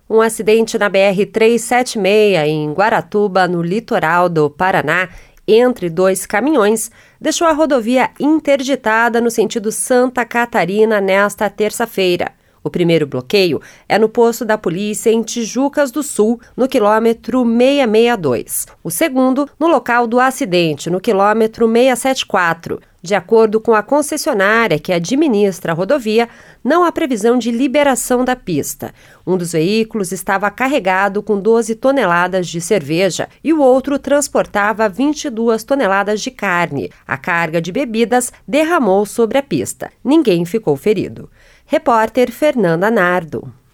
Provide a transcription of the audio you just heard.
Um acidente na BR-376 em Guaratuba, no litoral do Paraná, entre dois caminhões, deixou a rodovia interditada no sentido Santa Catarina nesta terça-feira. O primeiro bloqueio é no posto da polícia em Tijucas do Sul, no quilômetro 662. O segundo, no local do acidente, no quilômetro 674. De acordo com a concessionária que administra a rodovia, não há previsão de liberação da pista. Um dos veículos estava carregado com 12 toneladas de cerveja e o outro transportava 22 toneladas de carne. A carga de bebidas derramou sobre a pista. Ninguém ficou ferido. Repórter Fernanda Nardo.